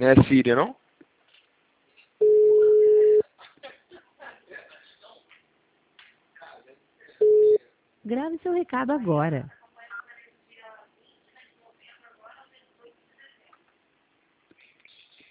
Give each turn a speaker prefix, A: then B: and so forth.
A: Não é Síria, não?
B: Grave seu recado agora.